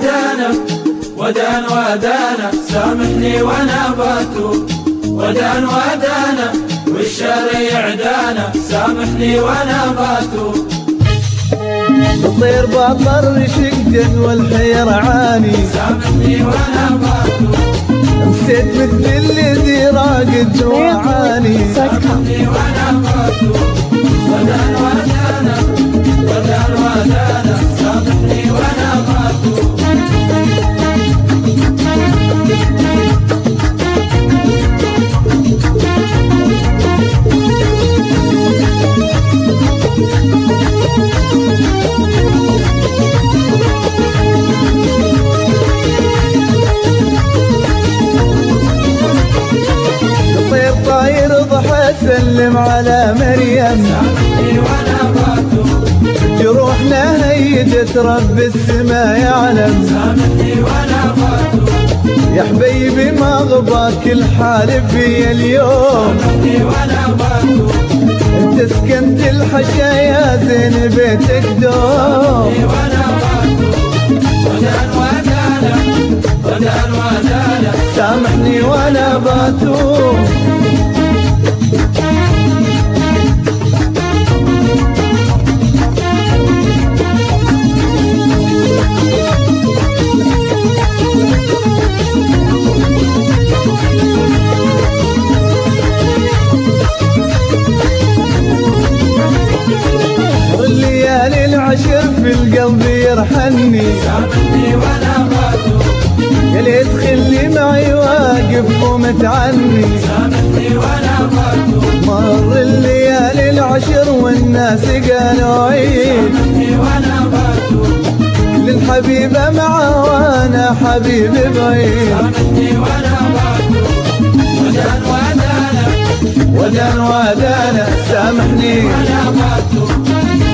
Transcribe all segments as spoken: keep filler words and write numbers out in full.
ودانا ودان ودانا سامحني وانا باتوب ودان ودانا والشر يعدانا سامحني وانا باتوب الطير باطر شقد والحير عاني سامحني وانا باتوب مسيت مثل الذي راقد وعاني سامحني وانا باتوب ودان ودانا ودان ودانا سامحني وانا باتوب سلم على مريم سامحني وانا باتوب جروحنا هيجت رب السما يعلم سامحني وانا باتوب يا حبيبي ما غباك الحال بي اليوم سامحني وانا باتوب انت سكنت الحشا يا زين بيتك دوم سامحني وانا باتوب ودان ودانا ودان ودانا سامحني وانا باتوب الليالي العشر في القلب يرحلني سامحني وانا باتوب يا ليت خلي معي واقف ومتعني سامحني وانا باتوب مر الليالي العشر والناس قالوا عيد سامحني وانا باتوب للحبيبة معه وانا حبيب بعيد سامحني وانا باتوب ودان ودانا ودان ودانا سامحني وانا باتوب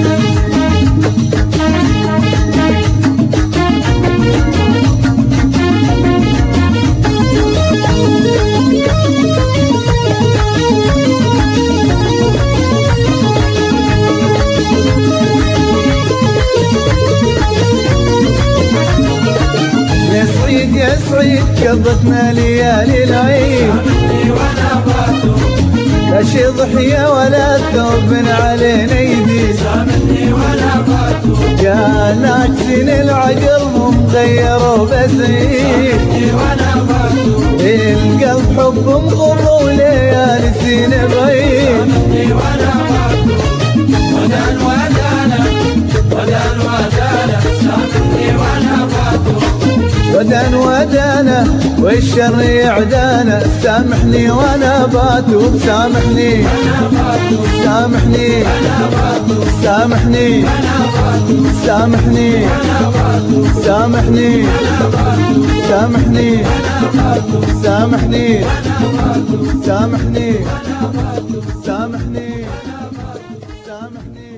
يا سعيد قضتنا ليالي العيد سامحني وانا باتوب لا شي ضحية ولا ثوب علينا يدي سامحني وانا باتوب جانا سن العقل هم غيروا بسعيد سامحني وانا باتوب القلب حب مغر وليالي سين بعيد سامحني وانا باتوب ودان ودانا ودان ودانا سامحني وانا باتوب ودان ودانا والشر يعدانا سامحني وانا باتوب سامحني سامحني سامحني سامحني سامحني سامحني سامحني سامحني سامحني سامحني